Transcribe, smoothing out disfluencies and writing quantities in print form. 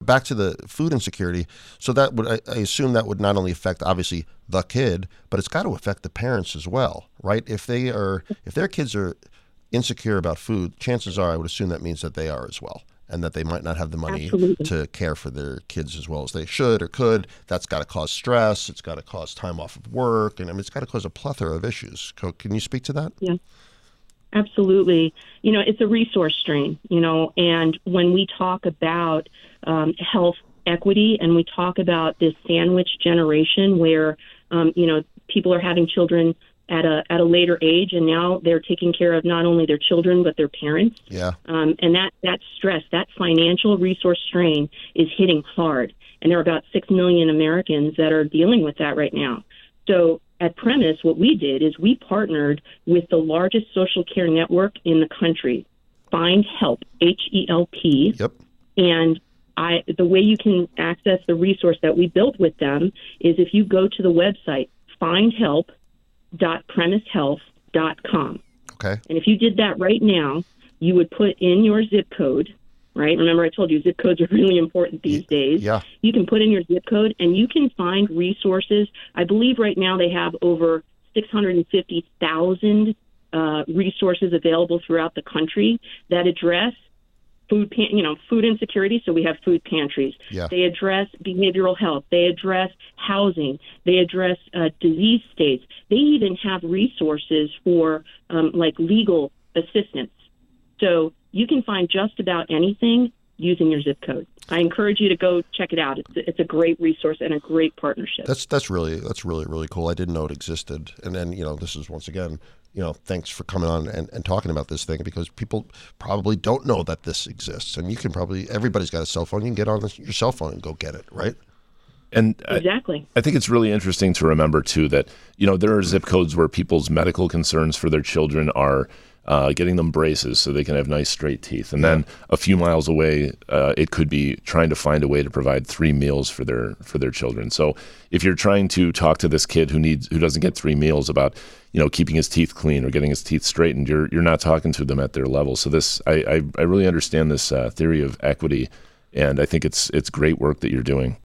back to the food insecurity. So that would, I assume that would not only affect obviously the kid, but it's got to affect the parents as well, right? If their kids are insecure about food, chances are I would assume that means that they are as well, and that they might not have the money Absolutely. to care for their kids as well as they should or could. That's got to cause stress. It's got to cause time off of work, and I mean it's got to cause a plethora of issues. Can you speak to that? Yeah. Absolutely. It's a resource strain, and when we talk about health equity and we talk about this sandwich generation where, people are having children at a later age, and now they're taking care of not only their children, but their parents. Yeah. And that stress, that financial resource strain is hitting hard. And there are about 6 million Americans that are dealing with that right now. So at Premise, what we did is we partnered with the largest social care network in the country, Find Help, HELP. Yep. And the way you can access the resource that we built with them is if you go to the website, findhelp.premisehealth.com. Okay. And if you did that right now, you would put in your zip code, right? Remember I told you zip codes are really important these days. Yeah. You can put in your zip code and you can find resources. I believe right now they have over 650,000 resources available throughout the country that address food insecurity. So we have food pantries. Yeah. They address behavioral health. They address housing. They address disease states. They even have resources for legal assistance. So you can find just about anything using your zip code. I encourage you to go check it out. It's a great resource and a great partnership. That's really cool. I didn't know it existed. And then, this is once again, thanks for coming on and talking about this thing, because people probably don't know that this exists. And everybody's got a cell phone. You can get on your cell phone and go get it, right? And exactly. I think it's really interesting to remember, too, that, there are zip codes where people's medical concerns for their children are getting them braces so they can have nice straight teeth. And then a few miles away, it could be trying to find a way to provide 3 meals for their children. So if you're trying to talk to this kid who doesn't get 3 meals about, keeping his teeth clean or getting his teeth straightened, you're not talking to them at their level. So I really understand this theory of equity, and I think it's great work that you're doing.